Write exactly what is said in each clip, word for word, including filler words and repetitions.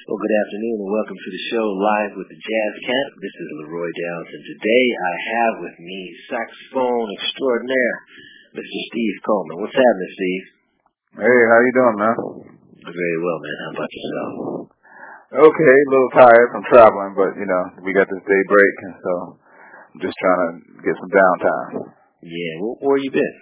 Well, good afternoon and welcome to the show Live with the Jazz Camp. This is Leroy Downs, and today I have with me saxophone extraordinaire, Mister Steve Coleman. What's happening, Steve? Hey, how you doing, man? Very well, man. How about yourself? Okay, a little tired from traveling, but, you know, we got this day break, and so I'm just trying to get some downtime. Yeah, where, where you been?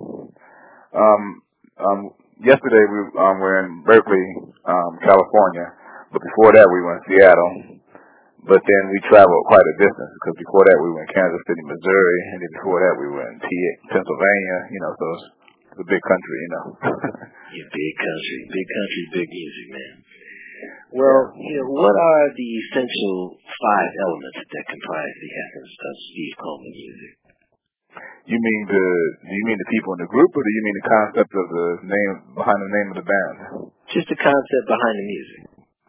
Um, um, yesterday we um, were in Berkeley, um, California, but before that we were in Seattle. But then we traveled quite a distance, because before that we were in Kansas City, Missouri, and then before that we were in P- Pennsylvania, you know, so it's, it's a big country, you know. Yeah, big country, big country, big music, man. Well, you know, what are the essential five elements that comprise the essence of Steve Coleman music? You mean the do you mean the people in the group, or do you mean the concept of the name behind the name of the band? Just the concept behind the music.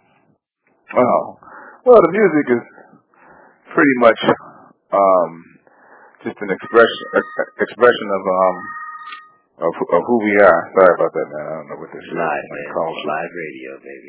Oh, well, the music is pretty much um, just an expression expression of um of, of who we are. Sorry about that, man. I don't know what this live, is. Man. Called. Live radio, baby.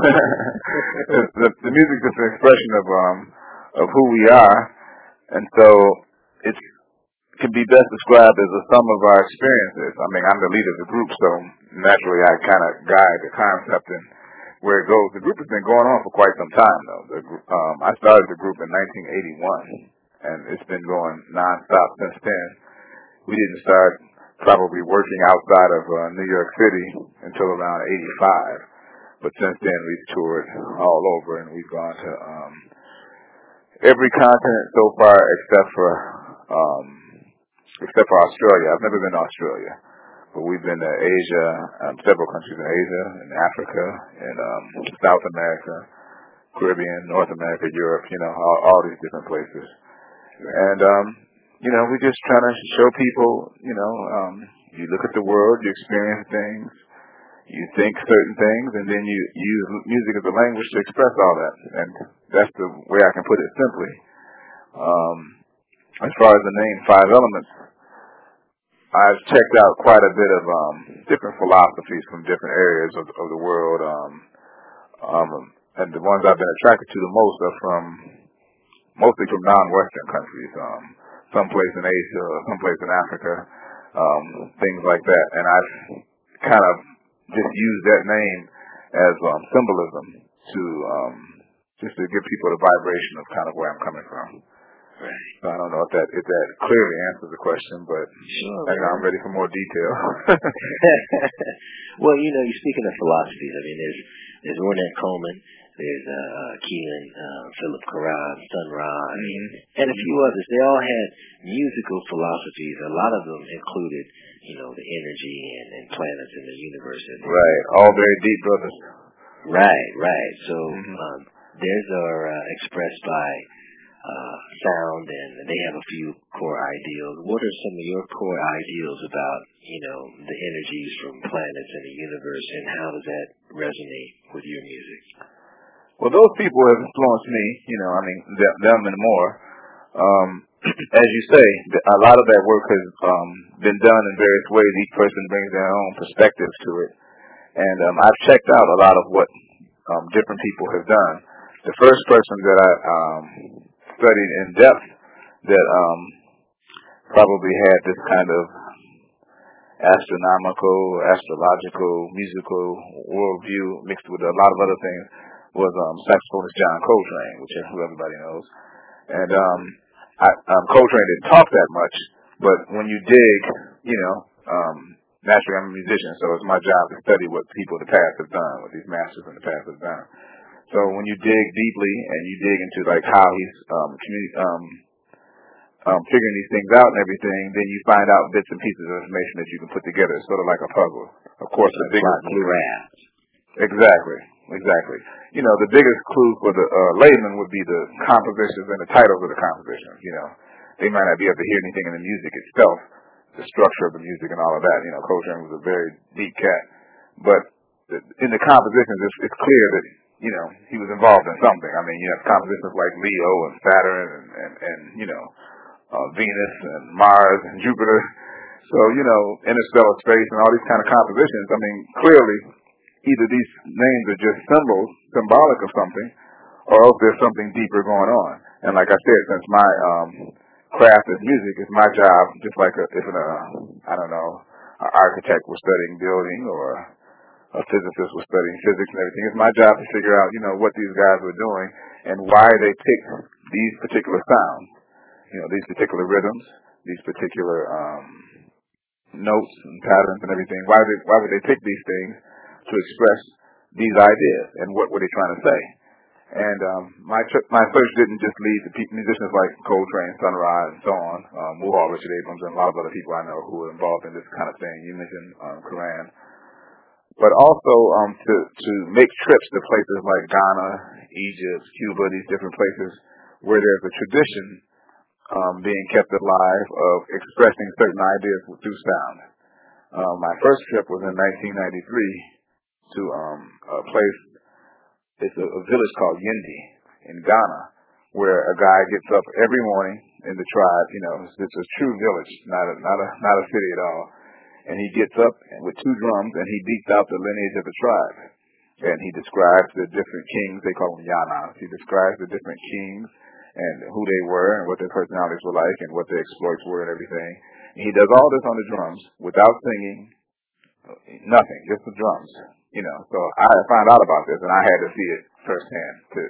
the, the music is an expression of um of who we are, and so it's can be best described as a sum of our experiences. I mean, I'm the leader of the group, so naturally I kind of guide the concept and where it goes. The group has been going on for quite some time, though. The, um, I started the group in nineteen eighty-one, and it's been going nonstop since then. We didn't start probably working outside of uh, New York City until around eighty-five, but since then we've toured all over, and we've gone to um, every continent so far except for um, except for Australia. I've never been to Australia, but we've been to Asia, um, several countries in Asia, and Africa, and um, South America, Caribbean, North America, Europe, you know, all, all these different places. And, um, you know, we're just trying to show people, you know, um, you look at the world, you experience things, you think certain things, and then you use music as a language to express all that. And that's the way I can put it simply. Um, as far as the name Five Elements, I've checked out quite a bit of um, different philosophies from different areas of, of the world, um, um, and the ones I've been attracted to the most are from mostly from non-Western countries, um, someplace in Asia, someplace in Africa, um, things like that. And I've kind of just used that name as um, symbolism to um, just to give people the vibration of kind of where I'm coming from. Right. So I don't know if that if that clearly answers the question, but sure, I, I'm ready for more detail. Well, you know, you're speaking of philosophies. I mean, there's there's Ornette Coleman, there's uh, Keelan, uh, Philip Karam, Sun Ra, I mean, and a few others. They all had musical philosophies. A lot of them included, you know, the energy and, and planets in the universe. And right. All very deep, brothers. Right, right. So mm-hmm. um, theirs are uh, expressed by Uh, sound, and they have a few core ideals. What are some of your core ideals about, you know, the energies from planets and the universe, and how does that resonate with your music? Well, those people have influenced me, you know, I mean, them, them and more. Um, as you say, a lot of that work has um, been done in various ways. Each person brings their own perspectives to it. And um, I've checked out a lot of what um, different people have done. The first person that I um, studied in depth that um, probably had this kind of astronomical, astrological, musical worldview mixed with a lot of other things was um, saxophonist John Coltrane, which who everybody knows. And um, I, um, Coltrane didn't talk that much, but when you dig, you know, um, naturally I'm a musician, so it's my job to study what people of the past have done, what these masters in the past have done. So when you dig deeply and you dig into like how he's um, communi- um, um, figuring these things out and everything, then you find out bits and pieces of information that you can put together. It's sort of like a puzzle. Of course, the biggest clue. Exactly, exactly. You know, the biggest clue for the uh, layman would be the compositions and the titles of the compositions. You know, they might not be able to hear anything in the music itself, the structure of the music and all of that. You know, Coltrane was a very deep cat, but in the compositions, it's, it's clear that, you know, he was involved in something. I mean, you have compositions like Leo and Saturn and, and, and you know, uh, Venus and Mars and Jupiter. So, you know, interstellar space and all these kind of compositions. I mean, clearly either these names are just symbols, symbolic of something, or else there's something deeper going on. And like I said, since my um, craft is music, it's my job, just like a, if an, uh, I don't know, an architect was studying building or a physicist was studying physics and everything, it's my job to figure out, you know, what these guys were doing and why they picked these particular sounds, you know, these particular rhythms, these particular um, notes and patterns and everything. Why, they, why would they pick these things to express these ideas, and what were they trying to say? And um, my tr- my search didn't just lead to pe- musicians like Coltrane, Sun Ra, and so on, um, Muhal, Richard Abrams, and a lot of other people I know who were involved in this kind of thing. You mentioned um, Quran. But also um, to, to make trips to places like Ghana, Egypt, Cuba, these different places where there's a tradition um, being kept alive of expressing certain ideas through sound. Uh, my first trip was in nineteen ninety-three to um, a place, it's a, a village called Yendi in Ghana, where a guy gets up every morning in the tribe. You know, it's, it's a true village, not a, not a, not a city at all. And he gets up with two drums and he beats out the lineage of the tribe. And he describes the different kings, they call them Yanas. He describes the different kings and who they were and what their personalities were like and what their exploits were and everything. And he does all this on the drums without singing, nothing, just the drums. You know, so I found out about this and I had to see it firsthand. To,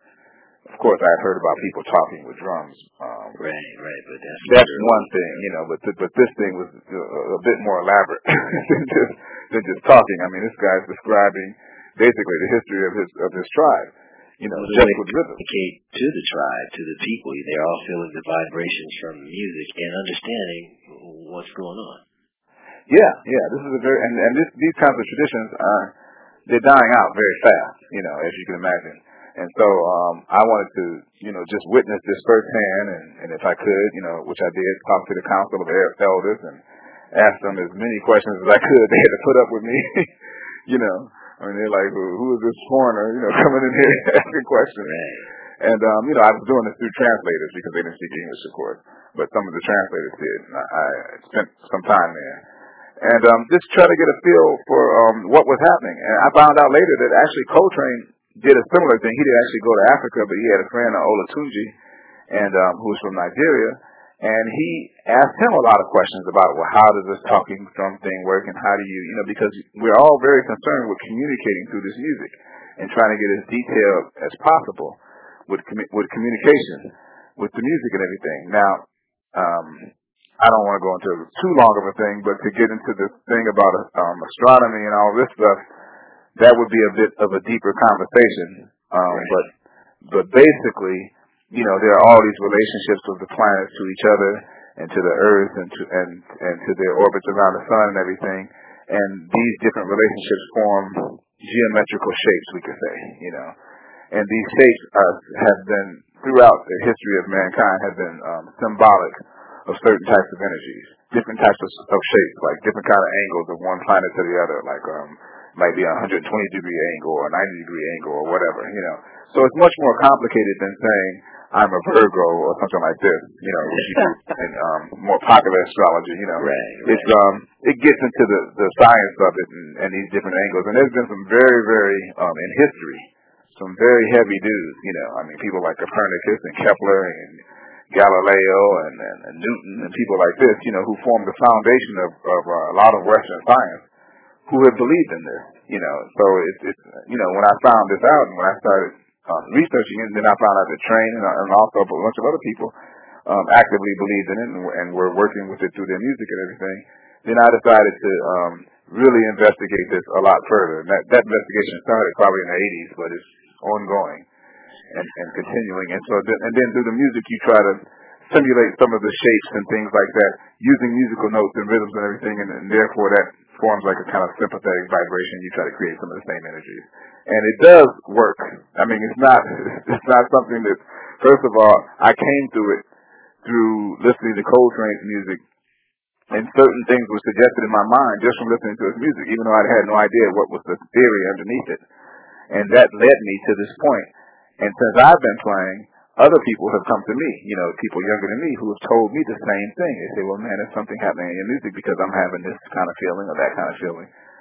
of course, I had heard about people talking with drums. Um, right, right, but that's that's one thing, you know. But th- but this thing was a, a bit more elaborate than just than just talking. I mean, this guy's describing basically the history of his of his tribe. You know, well, just with rhythm. Communicate to the tribe, to the people. They're all feeling the vibrations from music and understanding what's going on. Yeah, yeah. This is a very and, and this, these kinds of traditions are they're dying out very fast. You know, as you can imagine. And so um, I wanted to, you know, just witness this firsthand, and, and if I could, you know, which I did, talk to the council of elders and ask them as many questions as I could. They had to put up with me, you know. I mean, they're like, who, who is this foreigner, you know, coming in here asking questions? And, um, you know, I was doing this through translators because they didn't speak English, of course. But some of the translators did. And I, I spent some time there. And um, just try to get a feel for um, what was happening. And I found out later that actually Coltrane did a similar thing. He didn't actually go to Africa, but he had a friend, Olatunji, and um, who was from Nigeria. And he asked him a lot of questions about, well, how does this talking drum thing work, and how do you, you know, because we're all very concerned with communicating through this music and trying to get as detailed as possible with commu- with communication, with the music and everything. Now, um, I don't want to go into too long of a thing, but to get into this thing about um, astronomy and all this stuff, that would be a bit of a deeper conversation. Um, right. But but basically, you know, there are all these relationships of the planets to each other and to the Earth and to and and to their orbits around the sun and everything. And these different relationships form geometrical shapes, we could say, you know. And these shapes are, have been, throughout the history of mankind, have been um, symbolic of certain types of energies, different types of, of shapes, like different kind of angles of one planet to the other, like um, might be a one hundred twenty degree angle or a ninety degree angle or whatever, you know. So it's much more complicated than saying I'm a Virgo or something like this, you know, which you do in um, more popular astrology, you know. Right, right. It's um, it gets into the, the science of it and, and these different angles. And there's been some very, very um, in history, some very heavy dudes, you know. I mean, people like Copernicus and Kepler and Galileo and, and, and Newton and people like this, you know, who formed the foundation of, of uh, a lot of Western science, who have believed in this, you know. So it's, it's you know, when I found this out and when I started um, researching it, and then I found out that Train and, and also a bunch of other people um, actively believed in it and, and were working with it through their music and everything, then I decided to um, really investigate this a lot further. And that, that investigation started probably in the eighties, but it's ongoing and, and continuing. And so, th- and then through the music, you try to simulate some of the shapes and things like that using musical notes and rhythms and everything, and, and therefore that forms like a kind of sympathetic vibration. You try to create some of the same energies, and it does work. I mean, it's not it's not something that, first of all, I came through it through listening to Coltrane's music, and certain things were suggested in my mind just from listening to his music, even though I had no idea what was the theory underneath it, and that led me to this point. And since I've been playing, other people have come to me, you know, people younger than me who have told me the same thing. They say, well, man, there's something happening in your music because I'm having this kind of feeling or that kind of feeling.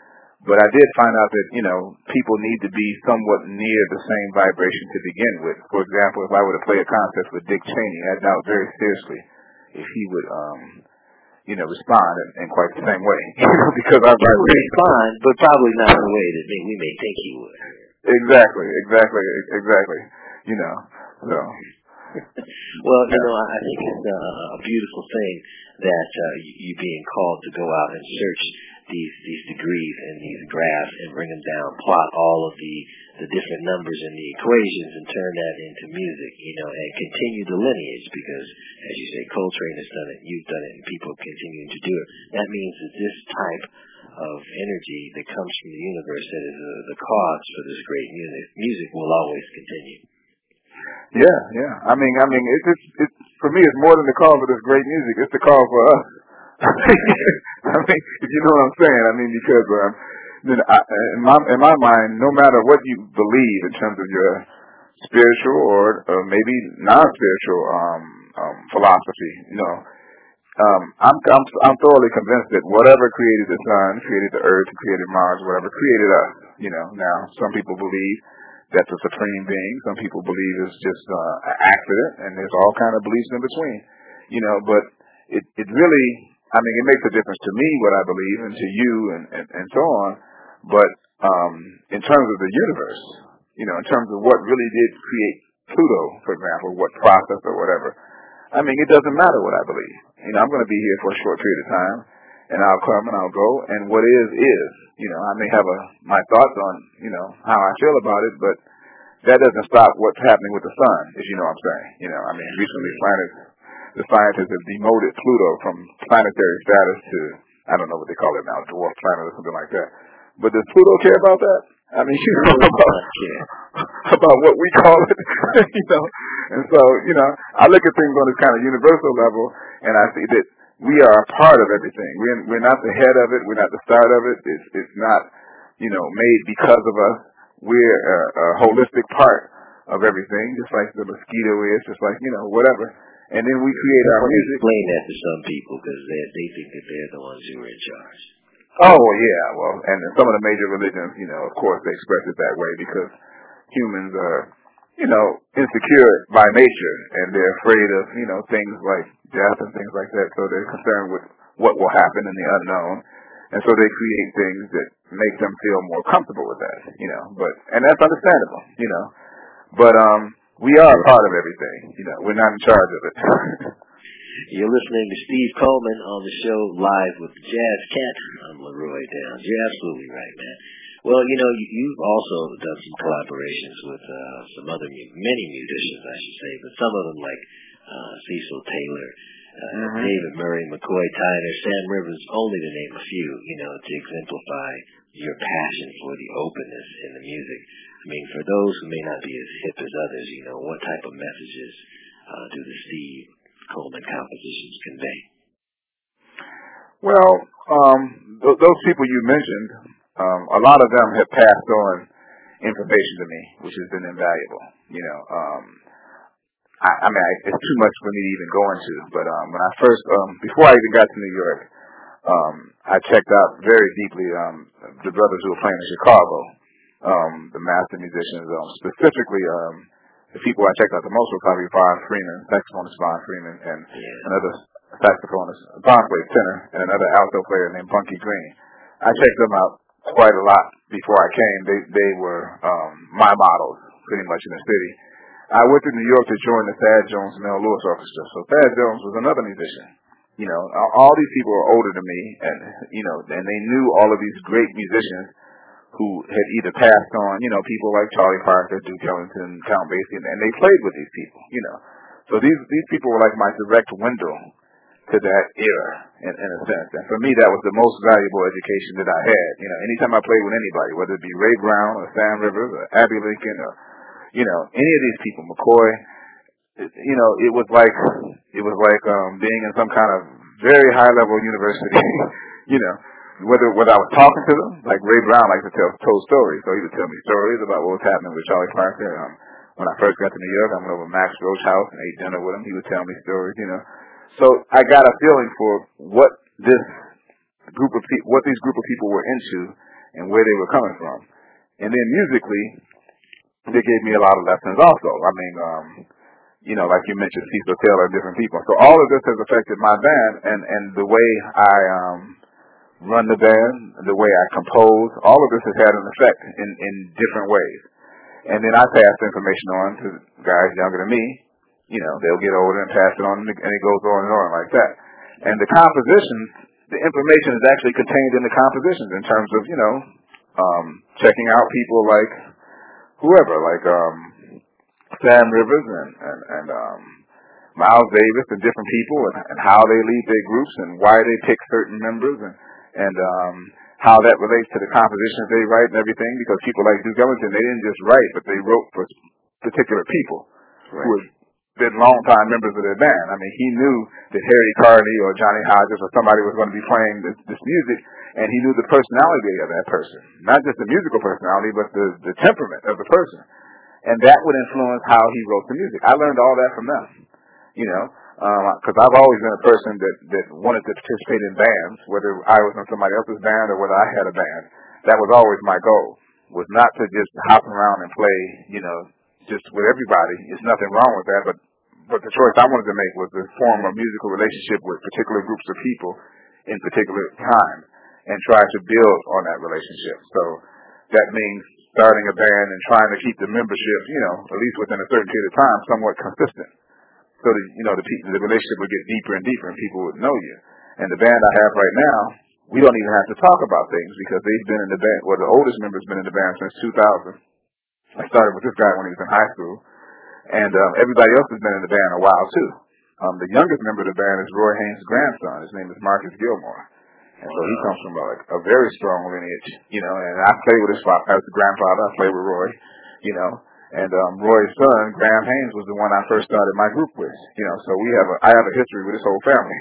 But I did find out that, you know, people need to be somewhat near the same vibration to begin with. For example, if I were to play a contest with Dick Cheney, I doubt very seriously if he would, um, you know, respond in, in quite the same way. Because I he would respond, but probably not in the way that we may think he would. Exactly, exactly, exactly. You know, so. Well, you know, I think it's uh, a beautiful thing that uh, you being called to go out and search these these degrees and these graphs and bring them down, plot all of the the different numbers and the equations and turn that into music, you know, and continue the lineage because, as you say, Coltrane has done it, you've done it, and people continue to do it. That means that this type of energy that comes from the universe that is uh, the cause for this great music, music will always continue. Yeah, yeah. I mean, I mean, it's it's it, for me, it's more than the call for this great music. It's the call for us. I mean, if you know what I'm saying. I mean, because um, then I, in my in my mind, no matter what you believe in terms of your spiritual or, or maybe non-spiritual um, um, philosophy, you know, um, I'm I'm I'm thoroughly convinced that whatever created the sun, created the earth, created Mars, whatever created us. You know, now some people believe that's a supreme being. Some people believe it's just uh, an accident, and there's all kind of beliefs in between. You know, but it it really, I mean, it makes a difference to me what I believe, and to you, and and, and so on. But um, in terms of the universe, you know, in terms of what really did create Pluto, for example, what process or whatever, I mean, it doesn't matter what I believe. You know, I'm going to be here for a short period of time, and I'll come and I'll go, and what is is. You know, I may have a my thoughts on, you know, how I feel about it, but that doesn't stop what's happening with the sun, if you know what I'm saying. You know, I mean, recently planets, the scientists have demoted Pluto from planetary status to, I don't know what they call it now, dwarf planet or something like that. But does Pluto care about that? I mean, you know about, about what we call it, you know. And so, you know, I look at things on this kind of universal level, and I see that we are a part of everything. We're we're not the head of it. We're not the start of it. It's it's not, you know, made because of us. We're a, a holistic part of everything, just like the mosquito is, just like, you know, whatever. And then we create our music. Explain that to some people because they they think that they're the ones who are in charge. Oh yeah, well, and some of the major religions, you know, of course, they express it that way because humans are, you know, insecure by nature, and they're afraid of, you know, things like death and things like that. So they're concerned with what will happen in the unknown, and so they create things that make them feel more comfortable with that, you know. But and that's understandable, you know. But um, we are a part of everything, you know. We're not in charge of it. You're listening to Steve Coleman on the show Live with the Jazz Cat. I'm Leroy Downs. You're absolutely right, man. Well, you know, you, you've also done some collaborations with uh, some other, mu- many musicians, I should say, but some of them like uh, Cecil Taylor, uh, mm-hmm. David Murray, McCoy Tyner, Sam Rivers, only to name a few, you know, to exemplify your passion for the openness in the music. I mean, for those who may not be as hip as others, you know, what type of messages uh, do the Steve Coleman compositions convey? Well, um, th- those people you mentioned, um, a lot of them have passed on information to me, which has been invaluable. You know, um, I, I mean, I, it's too much for me to even go into. But um, when I first, um, before I even got to New York, um, I checked out very deeply um, the brothers who were playing in Chicago, um, the master musicians, um, specifically. Um, The people I checked out the most were probably Von Freeman, saxophonist Von Freeman, and yeah. another saxophonist, Von played tenor, and another alto player named Bunky Green. I checked them out quite a lot before I came. They they were um, my models, pretty much in the city. I went to New York to join the Thad Jones Mel Lewis Orchestra. So Thad Jones was another musician. You know, all these people were older than me, and you know, and they knew all of these great musicians who had either passed on, you know, people like Charlie Parker, Duke Ellington, Count Basie, and they played with these people, you know. So these these people were like my direct window to that era, in, in a sense. And for me, that was the most valuable education that I had. You know, anytime I played with anybody, whether it be Ray Brown or Sam Rivers or Abbey Lincoln or, you know, any of these people, McCoy, it, you know, it was like it was like um, being in some kind of very high level university, you know. Whether whether I was talking to them, like Ray Brown likes to tell told stories, so he would tell me stories about what was happening with Charlie Parker. Um, when I first got to New York, I went over to Max Roach's house and ate dinner with him. He would tell me stories, you know. So I got a feeling for what this group of people, what these group of people were into, and where they were coming from. And then musically, they gave me a lot of lessons also. I mean, um, you know, like you mentioned, Cecil Taylor and different people. So all of this has affected my band and, and the way I um, run the band, the way I compose. All of this has had an effect in, in different ways. And then I pass the information on to guys younger than me. You know, they'll get older and pass it on, and it goes on and on like that. And the compositions, the information is actually contained in the compositions in terms of, you know, um, checking out people like whoever, like um, Sam Rivers and, and, and um, Miles Davis and different people, and, and how they lead their groups and why they pick certain members, and, and um, how that relates to the compositions they write and everything, because people like Duke Ellington, they didn't just write, but they wrote for particular people right. who had been long-time members of their band. I mean, he knew that Harry Carney or Johnny Hodges or somebody was going to be playing this, this music, and he knew the personality of that person. Not just the musical personality, but the, the temperament of the person. And that would influence how he wrote the music. I learned all that from them, you know, because um, I've always been a person that, that wanted to participate in bands, whether I was in somebody else's band or whether I had a band. That was always my goal, was not to just hop around and play, you know, just with everybody. There's nothing wrong with that, but but the choice I wanted to make was to form a musical relationship with particular groups of people in particular time and try to build on that relationship. So that means starting a band and trying to keep the membership, you know, at least within a certain period of time, somewhat consistent. So that, you know, the, the relationship would get deeper and deeper and people would know you. And the band I have right now, we don't even have to talk about things because they've been in the band, well, the oldest member's been in the band since two thousand. I started with this guy when he was in high school. And um, everybody else has been in the band a while, too. Um, the youngest member of the band is Roy Haynes' grandson. His name is Marcus Gilmore. And so he comes from a, a very strong lineage, you know, and I play with his father, as the grandfather. I play with Roy, you know. And um, Roy's son, Graham Haynes, was the one I first started my group with, you know. So we have a, I have a history with this whole family.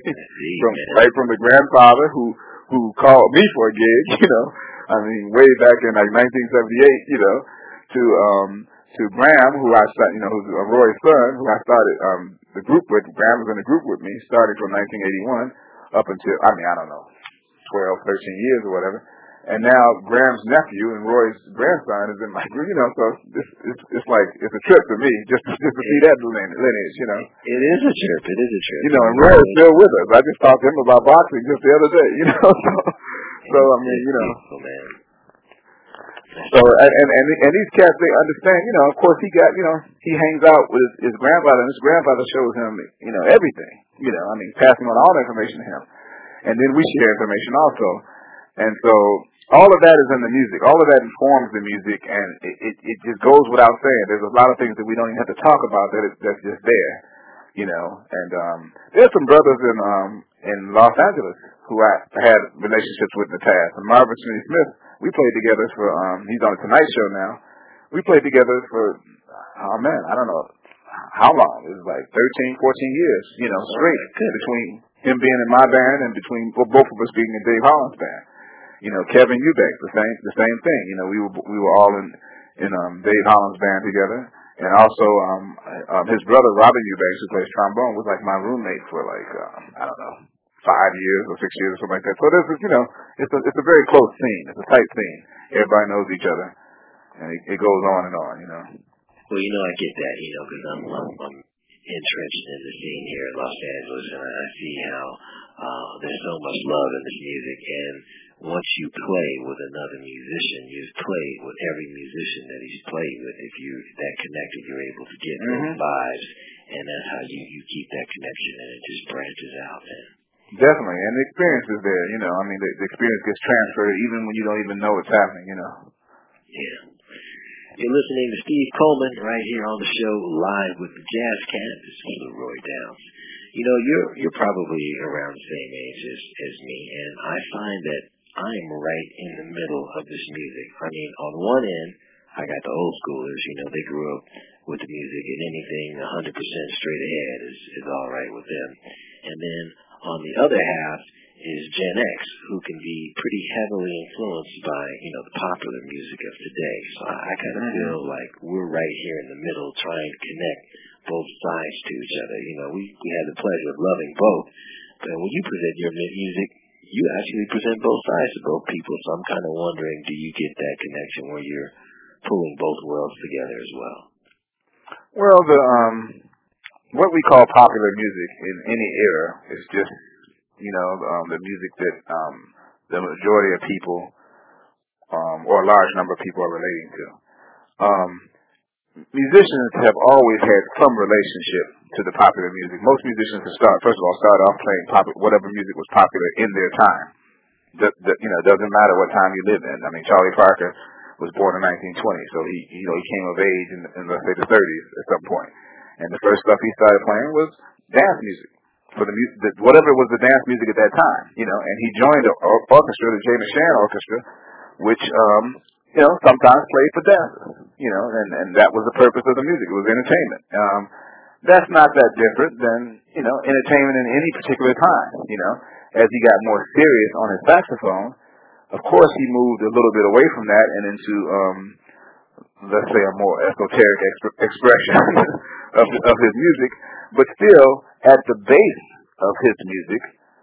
from, right from the grandfather who, who called me for a gig, you know. I mean, way back in like nineteen seventy-eight, you know, to... um to Graham, who I started, you know, who's uh, Roy's son, who I started um, the group with. Graham was in the group with me, starting from nineteen eighty-one up until, I mean, I don't know, twelve, thirteen years or whatever. And now Graham's nephew and Roy's grandson is in my group, you know, so this, it's, it's like, it's a trip to me just to, just to see that lineage, you know. It is a trip, it is a trip. You know, and Roy is still with us. I just talked to him about boxing just the other day, you know. So, so I mean, you know. Oh, man. So and, and and these cats, they understand, you know. Of course, he got, you know, he hangs out with his, his grandfather, and his grandfather shows him, you know, everything. You know, I mean, passing on all the information to him, and then we share information also. And so all of that is in the music. All of that informs the music, and it it, it just goes without saying. There's a lot of things that we don't even have to talk about that it, that's just there, you know. And um, there's some brothers in um in Los Angeles who I had relationships with in the past. And Marvin Smith Smith. We played together for, um, he's on the Tonight Show now. We played together for, oh man, I don't know how long. It was like thirteen, fourteen years, you know, straight between him being in my band and between well, both of us being in Dave Holland's band. You know, Kevin Eubanks, the same, the same thing. You know, we were, we were all in, in, um, Dave Holland's band together. And also, um, um, his brother, Robin Eubanks, who plays trombone, was like my roommate for like, um, I don't know, five years or six years or something like that. So there's, you know, it's a it's a very close scene. It's a tight scene. Everybody knows each other, and it, it goes on and on, you know. Well, you know, I get that, you know, because I'm, I'm I'm entrenched in the scene here in Los Angeles, and I see how uh, there's so much love in this music. And once you play with another musician, you've played with every musician that he's played with. If you that connected, you're able to get mm-hmm. those vibes, and that's how you you keep that connection, and it just branches out, man. Definitely, and the experience is there, you know. I mean, the, the experience gets transferred even when you don't even know it's happening, you know. Yeah. You're listening to Steve Coleman right here on the show, live with the Jazz Cat. This is Leroy Downs. You know, you're you're probably around the same age as, as me, and I find that I'm right in the middle of this music. I mean, on one end, I got the old schoolers, you know, they grew up with the music, and anything one hundred percent straight ahead is, is all right with them. And then on the other half is Gen X, who can be pretty heavily influenced by, you know, the popular music of today. So I, I kind of feel like we're right here in the middle trying to connect both sides to each other. You know, we, we have the pleasure of loving both. But when you present your music, you actually present both sides to both people. So I'm kind of wondering, do you get that connection where you're pulling both worlds together as well? Well, the um, what we call popular music in any era is just, you know, um, the music that um, the majority of people um, or a large number of people are relating to. Um, musicians have always had some relationship to the popular music. Most musicians have start, first of all, start off playing pop- whatever music was popular in their time. The, the, you know, it doesn't matter what time you live in. I mean, Charlie Parker was born in nineteen twenty, so he, you know, he came of age in, in let's say the thirties at some point. And the first stuff he started playing was dance music. For the, mu- the whatever was the dance music at that time, you know, and he joined the or- orchestra, the Jay McShann Orchestra, which, um, you know, sometimes played for dancers, you know, and, and that was the purpose of the music. It was entertainment. Um, that's not that different than, you know, entertainment in any particular time, you know. As he got more serious on his saxophone, of course he moved a little bit away from that and into, um, let's say, a more esoteric exp- expression of, of his music. But still, at the base of his music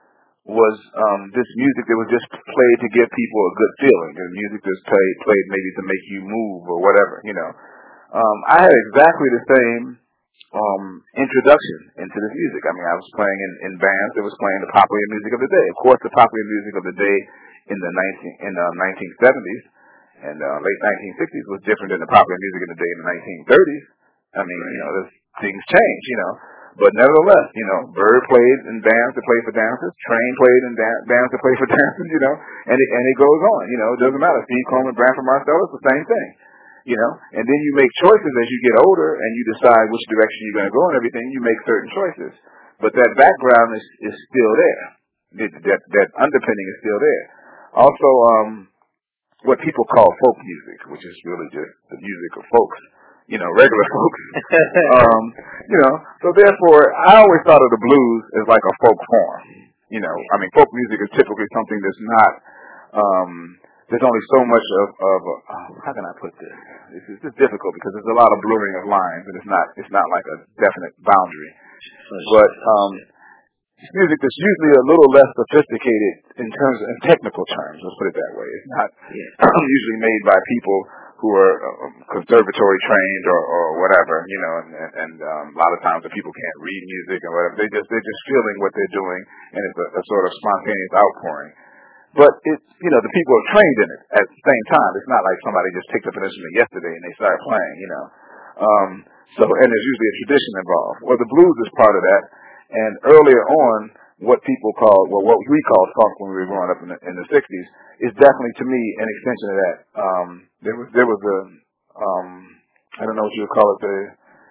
was um, this music that was just played to give people a good feeling. The music that's played, played maybe to make you move or whatever, you know. Um, I had exactly the same um, introduction into this music. I mean, I was playing in, in bands that was playing the popular music of the day. Of course, the popular music of the day in the nineteen in the nineteen seventies and uh, late nineteen sixties was different than the popular music in the day in the nineteen thirties. I mean, you know, this, things change, you know. But nevertheless, you know, Bird played in bands that play for dancers, Train played in dan- bands that play for dancers, you know, and it, and it goes on, you know, it doesn't matter. Steve Coleman, Branford Marsalis, the same thing, you know, and then you make choices as you get older and you decide which direction you're going to go and everything, you make certain choices. But that background is, is still there. That, that, that underpinning is still there. Also, um, what people call folk music, which is really just the music of folks. You know, regular folks. um, you know, so therefore, I always thought of the blues as like a folk form. You know, I mean, folk music is typically something that's not, um, there's only so much of, of uh, how can I put this? It's, it's just difficult because there's a lot of blurring of lines and it's not, it's not like a definite boundary. But, um, it's music that's usually a little less sophisticated in terms of in technical terms, let's put it that way. It's not usually made by people who are uh, conservatory trained or, or whatever, you know, and, and um, a lot of times the people can't read music and whatever. They just, they're just feeling what they're doing, and it's a, a sort of spontaneous outpouring. But it's, you know, the people are trained in it at the same time. It's not like somebody just picked up an instrument yesterday and they started playing, you know. Um, so, and there's usually a tradition involved. Well, the blues is part of that. And earlier on, what people called, well, what we called funk when we were growing up in the, in the sixties is definitely, to me, an extension of that. Um, there was, there was a, um, I don't know what you would call it, the,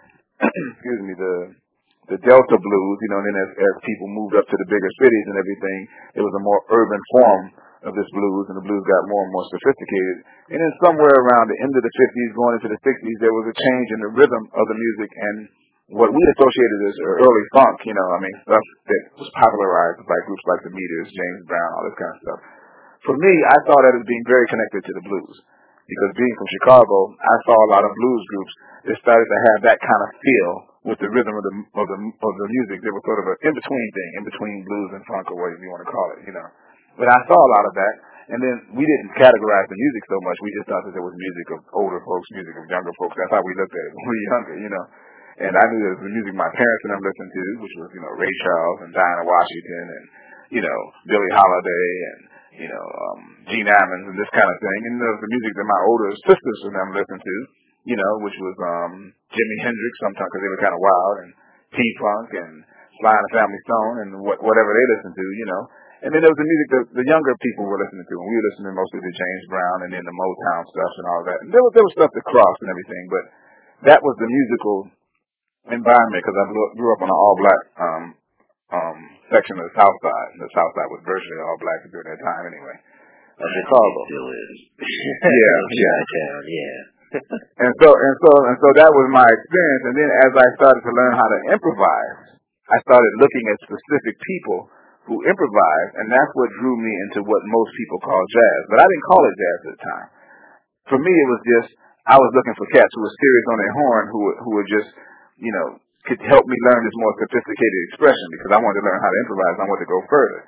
excuse me, the, the Delta blues, you know, and then as, as people moved up to the bigger cities and everything, it was a more urban form of this blues, and the blues got more and more sophisticated. And then somewhere around the end of the fifties, going into the sixties, there was a change in the rhythm of the music and what we associated as early funk, you know, I mean, stuff that was popularized by groups like the Meters, James Brown, all this kind of stuff. For me, I saw that as being very connected to the blues. Because being from Chicago, I saw a lot of blues groups that started to have that kind of feel with the rhythm of the of the of the music. They were sort of an in-between thing, in between blues and funk or whatever you want to call it, you know. But I saw a lot of that, and then we didn't categorize the music so much. We just thought that there was music of older folks, music of younger folks. That's how we looked at it when we were younger, you know. And I knew there was the music my parents and them listened to, which was, you know, Ray Charles and Diana Washington and, you know, Billie Holiday and, you know, um, Gene Ammons and this kind of thing. And there was the music that my older sisters and them listened to, you know, which was um, Jimi Hendrix sometimes because they were kind of wild, and T-Funk and Sly and the Family Stone and what, whatever they listened to, you know. And then there was the music that the younger people were listening to, and we were listening mostly to James Brown and then the Motown stuff and all that. And there was, there was stuff that crossed and everything, but that was the musical environment because I grew up, grew up on an all-black um, um, section of the South Side. The South Side was virtually all black during that time anyway. Of Chicago. Still is. yeah, yeah. Town, yeah. and so and so and so that was my experience. And then as I started to learn how to improvise, I started looking at specific people who improvise, and that's what drew me into what most people call jazz. But I didn't call it jazz at the time. For me, it was just I was looking for cats who were serious on their horn, who were, who were just, you know, could help me learn this more sophisticated expression because I wanted to learn how to improvise. I wanted to go further.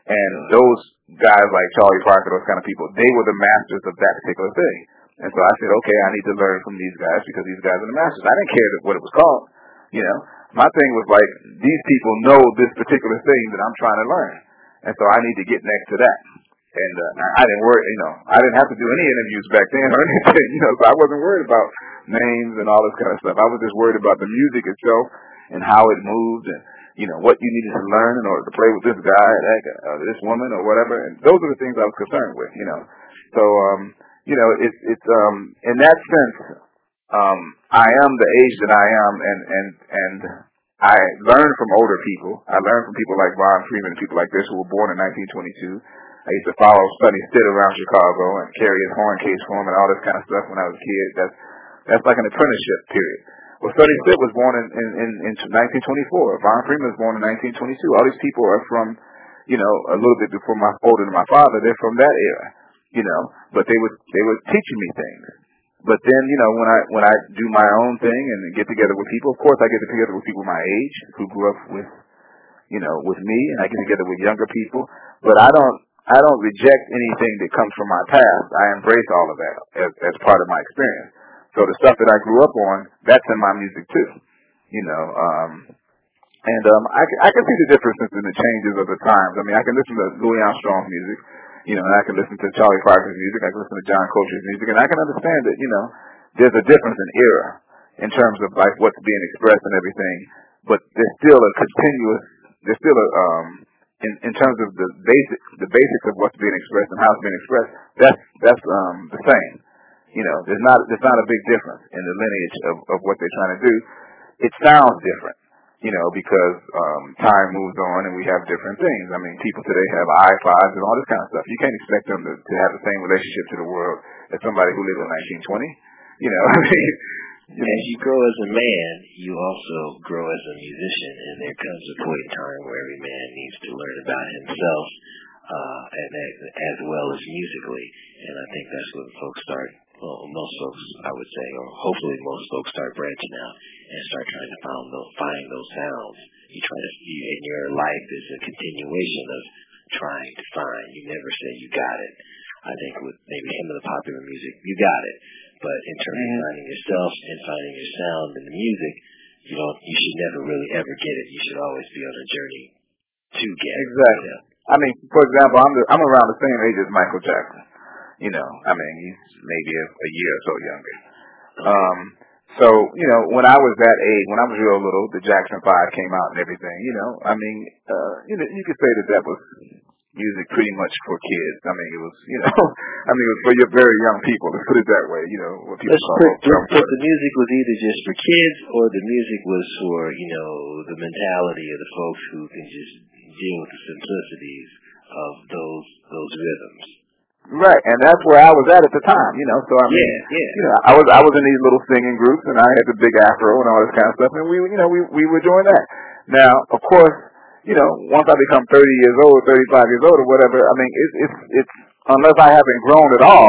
And those guys like Charlie Parker, those kind of people, they were the masters of that particular thing. And so I said, okay, I need to learn from these guys because these guys are the masters. I didn't care what it was called, you know. My thing was like, these people know this particular thing that I'm trying to learn. And so I need to get next to that. And uh, I didn't worry, you know, I didn't have to do any interviews back then or anything, you know, so I wasn't worried about names and all this kind of stuff. I was just worried about the music itself and how it moved and, you know, what you needed to learn in order to play with this guy, that guy, uh, this woman or whatever. And those are the things I was concerned with, you know. So, um, you know, it's, it's, um, in that sense, um, I am the age that I am and, and, and I learned from older people. I learned from people like Ron Freeman and people like this who were born in nineteen twenty-two. I used to follow Sonny Stitt around Chicago and carry his horn case for him and all this kind of stuff when I was a kid. That's that's like an apprenticeship period. Well, Sonny Stitt was born in, in, in, in nineteen twenty-four. Von Freeman was born in nineteen twenty-two. All these people are from, you know, a little bit before my older than my father. They're from that era, you know. But they were they were teaching me things. But then, you know, when I when I do my own thing and get together with people, of course I get together with people my age who grew up with, you know, with me, and I get together with younger people. But I don't. I don't reject anything that comes from my past. I embrace all of that as, as part of my experience. So the stuff that I grew up on, that's in my music too. You know, um, and um, I, I can see the differences in the changes of the times. I mean, I can listen to Louis Armstrong's music, you know, and I can listen to Charlie Parker's music. I can listen to John Coltrane's music, and I can understand that, you know, there's a difference in era in terms of like what's being expressed and everything. But there's still a continuous, there's still a um, In, in terms of the basic, the basics of what's being expressed and how it's being expressed, that's that's um, the same. You know, there's not there's not a big difference in the lineage of, of what they're trying to do. It sounds different, you know, because um, time moves on and we have different things. I mean, people today have iPods and all this kind of stuff. You can't expect them to, to have the same relationship to the world as somebody who lived in nineteen twenty. You know, I mean. As you grow as a man, you also grow as a musician, and there comes a point in time where every man needs to learn about himself, uh, and as well as musically. And I think that's when folks start, well, most folks, I would say, or hopefully most folks start branching out and start trying to find those, find those sounds. You try to, you, in your life is a continuation of trying to find. You never say you got it. I think with maybe some of the popular music, you got it. But in terms of finding yourself and finding your sound in the music, you don't. You should never really ever get it. You should always be on a journey to get it. Exactly. Yeah. I mean, for example, I'm the, I'm around the same age as Michael Jackson. You know, I mean, he's maybe a, a year or so younger. Um, so you know, when I was that age, when I was real little, the Jackson Five came out and everything. You know, I mean, uh, you know, you could say that that was music pretty much for kids. I mean, it was, you know, I mean, it was for your very young people. Let's put it that way. You know, what people Let's call put, let's put the music was either just for kids or the music was for, you know, the mentality of the folks who can just deal with the simplicities of those those rhythms. Right, and that's where I was at at the time. You know, so I mean, yeah, yeah. you know, I was I was in these little singing groups, and I had the big afro and all this kind of stuff, and we, you know, we we were doing that. Now, of course. You know, once I become thirty years old, thirty-five years old, or whatever, I mean, it's, it's, it's, unless I haven't grown at all.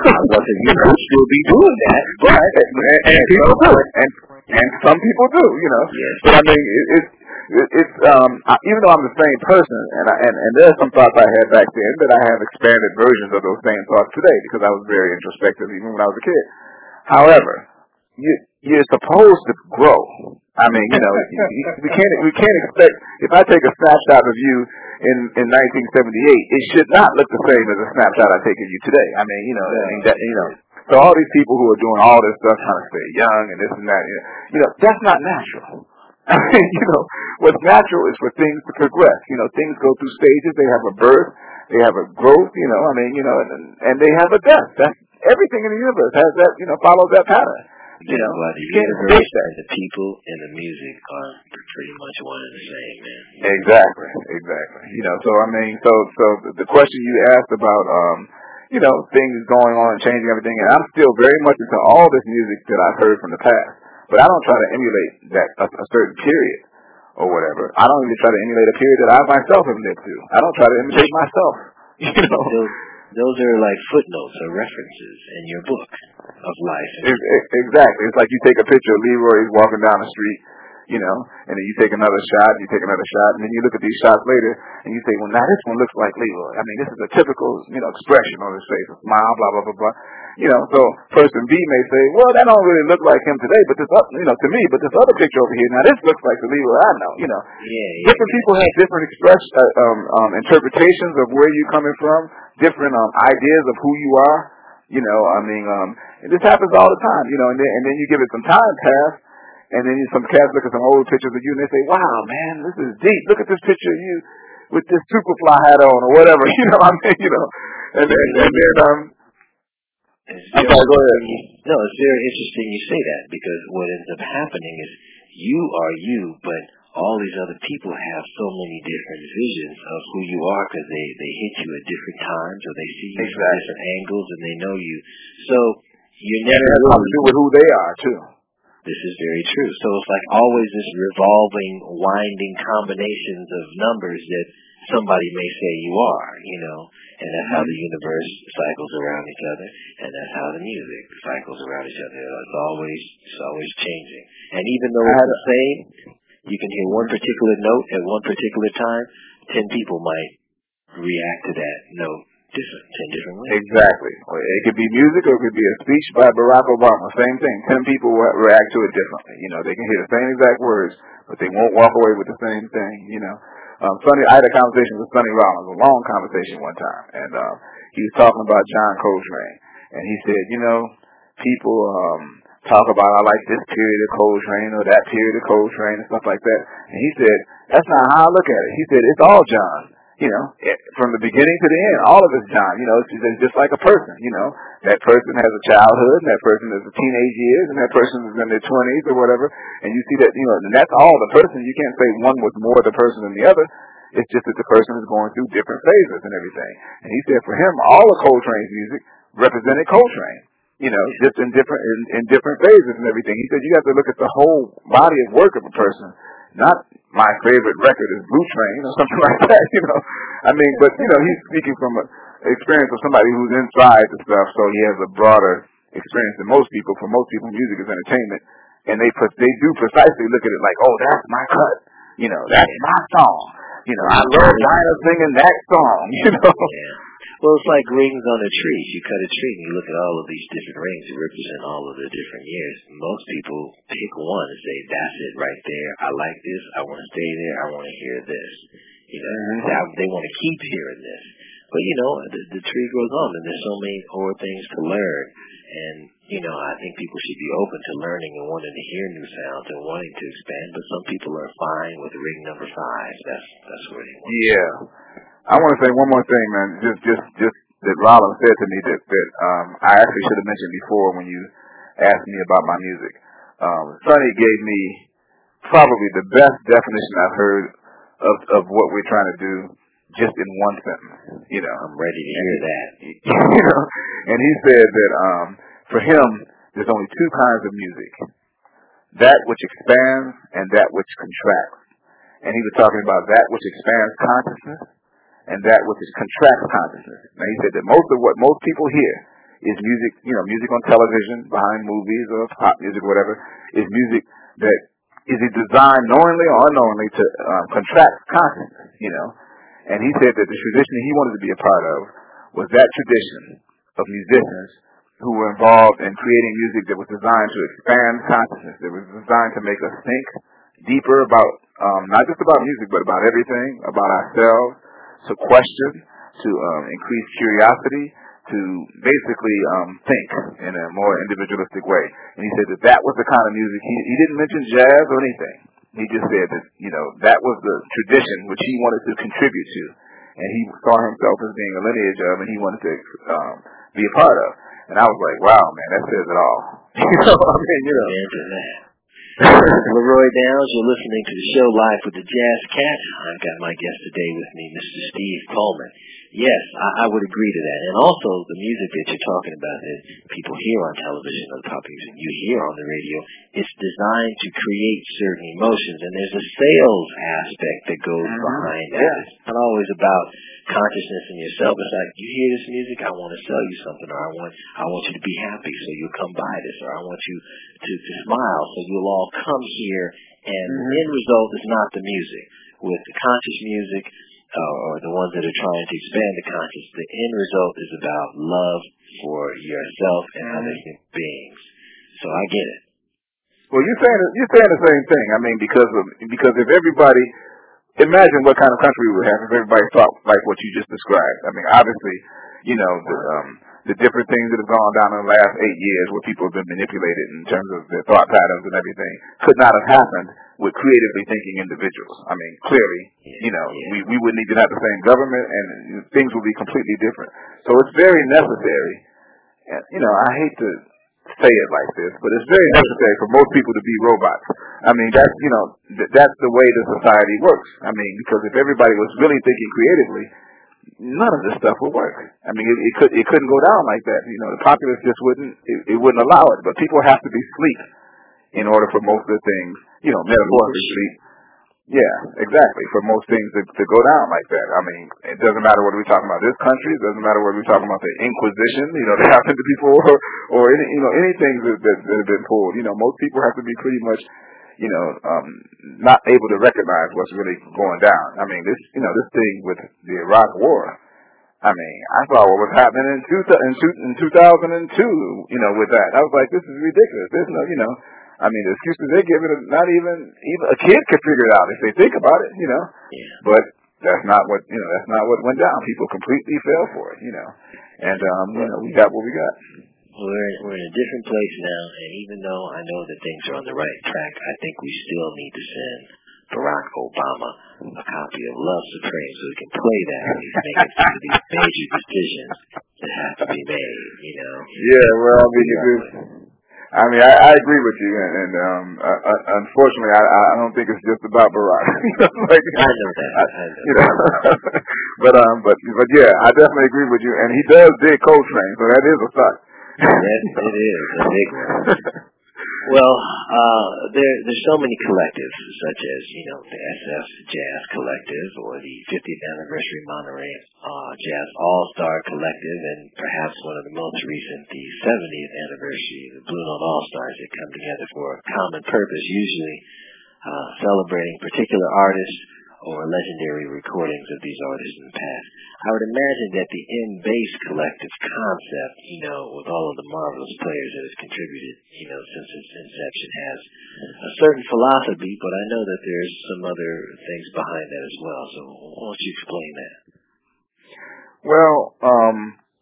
You could still be doing that. But, and, and, and people do. And, and some people do, you know. Yes. But I mean, it, it's, it, it's, um, I, even though I'm the same person, and, I, and, and there's some thoughts I had back then that I have expanded versions of those same thoughts today because I was very introspective even when I was a kid. However, you, you're supposed to grow. I mean, you know, we can't we can't expect. If I take a snapshot of you in in nineteen seventy-eight, it should not look the same as a snapshot I take of you today. I mean, you know, I mean that, you know. So all these people who are doing all this stuff, trying to stay young and this and that, you know, you know that's not natural. I mean, you know, what's natural is for things to progress. You know, things go through stages. They have a birth, they have a growth. You know, I mean, you know, and, and they have a death. That's everything in the universe has that. You know, follows that pattern. You know, well, the you can't universe that. and the people and the music are pretty much one and the same, man. Exactly, exactly. You know, so I mean, so so the question you asked about, um, you know, things going on and changing everything, and I'm still very much into all this music that I've heard from the past, but I don't try to emulate that a, a certain period or whatever. I don't even try to emulate a period that I myself have lived through. I don't try to imitate myself. You know. Those, those are like footnotes or references in your book of life. It, it, exactly. It's like you take a picture of Leroy, he's walking down the street, you know, and then you take another shot, you take another shot, and then you look at these shots later, and you say, well, now this one looks like Leroy. I mean, this is a typical, you know, expression on his face, a smile, blah, blah, blah, blah. You know, so person B may say, well, that don't really look like him today, but this, uh, you know, to me, but this other picture over here, now this looks like the Leroy I know, you know. Yeah, yeah, different yeah. people have different express, uh, um, um, interpretations of where you're coming from, different um, ideas of who you are. You know, I mean, um, and this happens all the time, you know, and then, and then you give it some time pass, and then you, some cats look at some old pictures of you and they say, wow, man, this is deep. Look at this picture of you with this Superfly hat on or whatever, you know, I mean, you know, and then, and then, um, I'm sorry, go ahead. No, it's very interesting you say that, because what ends up happening is you are you, but all these other people have so many different visions of who you are because they, they hit you at different times, or they see you exactly. from different angles and they know you. So you're never and it has really, to do with who they are too. This is very true. So it's like always this revolving, winding combinations of numbers that somebody may say you are, you know, and that's how the universe cycles around each other, and that's how the music cycles around each other. It's always, it's always changing. And even though it's the same, you can hear one particular note at one particular time, ten people might react to that note different, ten different ways. Exactly. It could be music or it could be a speech by Barack Obama. Same thing. Ten people will react to it differently. You know, they can hear the same exact words, but they won't walk away with the same thing, you know. Um, Sonny, I had a conversation with Sonny Rollins, a long conversation one time, and um, he was talking about John Coltrane, and he said, you know, people um, talk about, I like this period of Coltrane or that period of Coltrane and stuff like that, and he said, that's not how I look at it. He said, it's all John. You know, it, from the beginning to the end, all of it's John. You know, it's, it's just like a person. You know, that person has a childhood, and that person has a teenage years, and that person is in their twenties or whatever. And you see that, you know, and that's all the person. You can't say one was more the person than the other. It's just that the person is going through different phases and everything. And he said for him, all of Coltrane's music represented Coltrane. You know, just in different in, in different phases and everything. He said you have to look at the whole body of work of a person, not my favorite record is Blue Train or something like that, you know. I mean, but, you know, he's speaking from an experience of somebody who's inside the stuff, so he has a broader experience than most people. For most people, music is entertainment, and they they do precisely look at it like, oh, that's my cut. You know, that's my song. You know, I love Dinah singing that song, you know. Yeah. Well, it's like rings on a tree. If you cut a tree and you look at all of these different rings that represent all of the different years, most people pick one and say, that's it right there. I like this. I want to stay there. I want to hear this. You know, mm-hmm. they want to keep hearing this. But, you know, the, the tree grows on, and there's so many more things to learn. And, you know, I think people should be open to learning and wanting to hear new sounds and wanting to expand. But some people are fine with ring number five. That's that's where they want. Yeah. I want to say one more thing, man. Just, just, just that Rollins said to me that, that um, I actually should have mentioned before when you asked me about my music. Um, Sonny gave me probably the best definition I've heard of, of what we're trying to do, just in one sentence. You know, I'm ready to hear that. You know, and he said that um, for him, there's only two kinds of music: that which expands and that which contracts. And he was talking about that which expands consciousness and that which contracts consciousness. Now he said that most of what most people hear is music, you know, music on television, behind movies or pop music or whatever, is music that is designed knowingly or unknowingly to um, contract consciousness, you know. And he said that the tradition he wanted to be a part of was that tradition of musicians who were involved in creating music that was designed to expand consciousness, that was designed to make us think deeper about, um, not just about music, but about everything, about ourselves, to question, to um, increase curiosity, to basically um, think in a more individualistic way. And he said that that was the kind of music, he, he didn't mention jazz or anything. He just said that, you know, that was the tradition which he wanted to contribute to. And he saw himself as being a lineage of, and he wanted to um, be a part of. And I was like, wow, man, that says it all. You know what I mean? You know. Leroy Downs, you're listening to the show Live with the Jazz Cat. I've got my guest today with me, Mister Steve Coleman. Yes, I, I would agree to that. And also the music that you're talking about that people hear on television or the pop music you hear on the radio, it's designed to create certain emotions, and there's a sales aspect that goes mm-hmm. behind that. Yeah. It's not always about consciousness in yourself. It's like, you hear this music, I want to sell you something, or I want I want you to be happy, so you'll come buy this, or I want you to, to smile, so you'll all come here. And mm-hmm. the end result is not the music. With the conscious music, uh, or the ones that are trying to expand the conscious, the end result is about love for yourself and mm-hmm. other human beings. So I get it. Well, you're saying you're saying the same thing. I mean, because of because if everybody, imagine what kind of country we would have if everybody thought like what you just described. I mean, obviously, you know, the, um, the different things that have gone down in the last eight years where people have been manipulated in terms of their thought patterns and everything could not have happened with creatively thinking individuals. I mean, clearly, you know, yeah. we, we wouldn't even have the same government and things would be completely different. So it's very necessary. And, you know, I hate to say it like this, but it's very necessary for most people to be robots. I mean, that's, you know, th- that's the way the society works. I mean, because if everybody was really thinking creatively, none of this stuff would work. I mean, it, it could it couldn't go down like that. You know, the populace just wouldn't it, it wouldn't allow it. But people have to be asleep in order for most of the things, you know, metaphorically sleep. Yeah, exactly. For most things to, to go down like that. I mean, it doesn't matter whether we're talking about this country. It doesn't matter whether we're talking about the Inquisition, you know, that happened to before, or, or any, you know, anything that, that, that have been pulled. You know, most people have to be pretty much, you know, um, not able to recognize what's really going down. I mean, this, you know, this thing with the Iraq War. I mean, I saw what was happening in two, in, two, in two thousand two, you know, with that. I was like, this is ridiculous. There's no, you know. I mean, the excuses they give it, not even even a kid could figure it out if they think about it, you know. Yeah. But that's not what you know. That's not what went down. People completely fell for it, you know. And um, you know, we got what we got. We're we're in a different place now, and even though I know that things are on the right track, I think we still need to send Barack Obama a copy of Love Supreme so he can play that when he's making some of these major decisions that have to be made, you know. Yeah, well, I mean, you do. I mean, I, I agree with you, and, and um, uh, uh, unfortunately, I, I don't think it's just about Barack. like, I know that. I, I know you know, but um, but but yeah, I definitely agree with you, and he does dig Coltrane, so that is a fact. Yes, it is a big one. Well, uh, there there's so many collectives, such as you know the S F Jazz Collective or the fiftieth Anniversary Monterey uh, Jazz All Star Collective, and perhaps one of the most recent, the seventieth Anniversary, the Blue Note All Stars, that come together for a common purpose, usually uh, celebrating particular artists or legendary recordings of these artists in the past. I would imagine that the M-Bass Collective concept, you know, with all of the marvelous players that has contributed, you know, since its inception, has a certain philosophy, but I know that there's some other things behind that as well. So why don't you explain that? Well, um,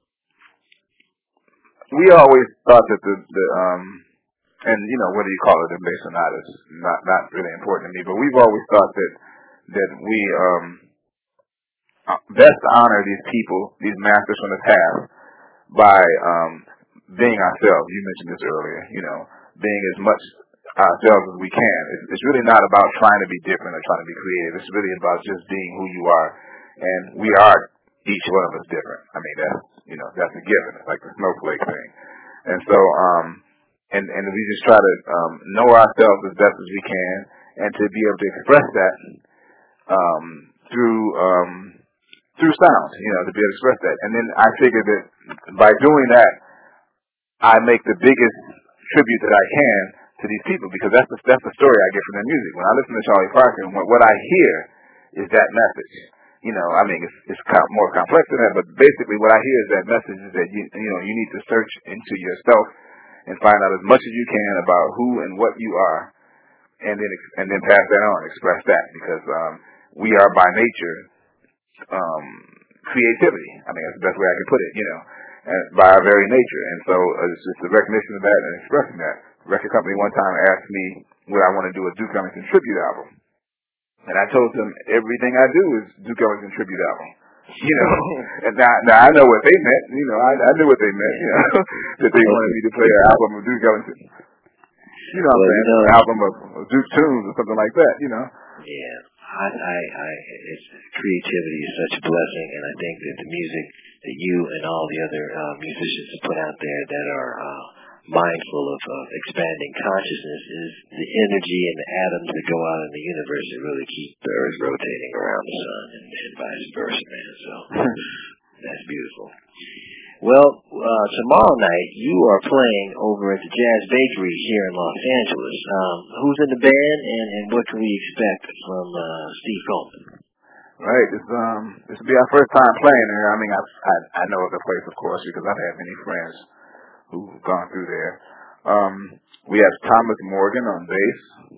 we always thought that the, the um, and, you know, whether you call it M-Bass or not is not, not really important to me, but we've always thought that that we um, best honor these people, these masters from the past, by um, being ourselves. You mentioned this earlier, you know, being as much ourselves as we can. It's, it's really not about trying to be different or trying to be creative. It's really about just being who you are, and we are each one of us different. I mean, that's you know, that's a given. It's like the snowflake thing, and so um, and and we just try to um, know ourselves as best as we can, and to be able to express that. Um, through um, through sound, you know, to be able to express that. And then I figured that by doing that, I make the biggest tribute that I can to these people, because that's the, that's the story I get from their music. When I listen to Charlie Parker, and what, what I hear is that message. You know, I mean, it's, it's com- more complex than that, but basically what I hear is that message is that, you, you know, you need to search into yourself and find out as much as you can about who and what you are, and then and then pass that on, express that, because um, we are by nature um, creativity. I mean, that's the best way I can put it, you know, and by our very nature. And so uh, it's just the recognition of that and expressing that. The record company one time asked me would I want to do a Duke Ellington tribute album. And I told them everything I do is Duke Ellington tribute album. You know, and now, now I know what they meant. You know, I, I knew what they meant, you know, that they wanted me to play an album of Duke Ellington. You know what I'm saying? An album of, of Duke tunes or something like that, you know. Yeah. I, I, I, it's, creativity is such a blessing, and I think that the music that you and all the other uh, musicians have put out there that are uh, mindful of uh, expanding consciousness is the energy and the atoms that go out in the universe that really keep the Earth rotating around the sun, and, and vice versa, man. So that's beautiful. Well, uh, tomorrow night you are playing over at the Jazz Bakery here in Los Angeles. Um, who's in the band, and, and what can we expect from uh, Steve Coleman? Right, this um this will be our first time playing there. I mean, I I, I know of the place, of course, because I've had many friends who've gone through there. Um, we have Thomas Morgan on bass,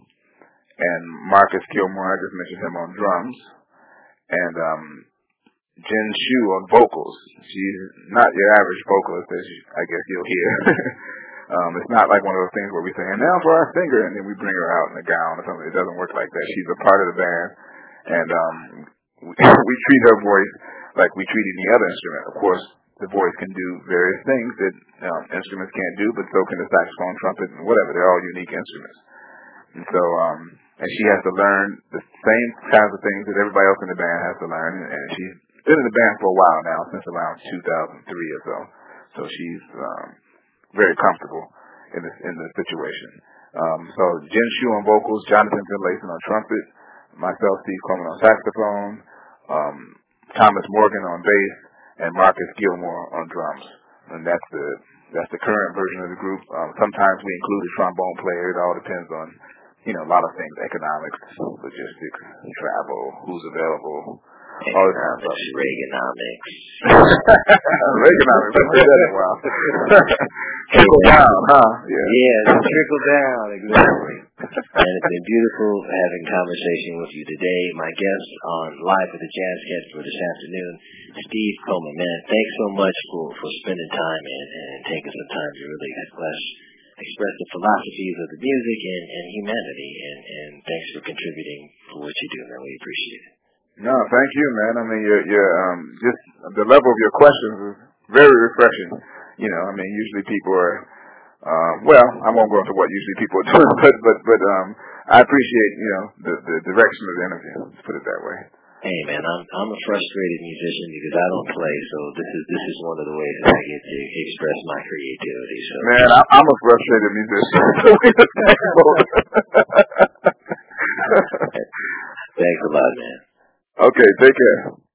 and Marcus Gilmore. I just mentioned him on drums, and um. Jen Shu on vocals. She's not your average vocalist, as you, I guess you'll hear. um, it's not like one of those things where we say, and now for our singer, and then we bring her out in a gown or something. It doesn't work like that. She's a part of the band, and um, we, we treat her voice like we treat any other instrument. Of course, the voice can do various things that um, instruments can't do, but so can the saxophone, trumpet, and whatever. They're all unique instruments. And so, um, and she has to learn the same kinds of things that everybody else in the band has to learn, and she's been in the band for a while now, since around two thousand three or so. So she's um, very comfortable in this in the situation. Um, so Jen Shu on vocals, Jonathan Finlayson on trumpet, myself, Steve Coleman on saxophone, um, Thomas Morgan on bass, and Marcus Gilmore on drums. And that's the that's the current version of the group. Um, sometimes we include a trombone player. It all depends on, you know, a lot of things: economics, logistics, travel, who's available. All the time. Reaganomics. Reaganomics. I've heard that in a while. Trickle down, huh? Yeah. Yeah, trickle down, exactly. And it's been beautiful having conversation with you today. My guest on Live with the Jazz Cats for this afternoon, Steve Coleman. Man, thanks so much for, for spending time and, and taking some time to really express, express the philosophies of the music and, and humanity. And, and thanks for contributing for what you do, man. We appreciate it. No, thank you, man. I mean, you're, you're, um, just the level of your questions is very refreshing. You know, I mean, usually people are, uh, well, I won't go into what usually people are doing, but, but, but, um, I appreciate, you know, the, the direction of the interview. Let's put it that way. Hey, man, I'm, I'm a frustrated musician because I don't play, so this is, this is one of the ways that I get to express my creativity. So, man, I, I'm a frustrated musician. Thanks a lot, man. Okay, take care.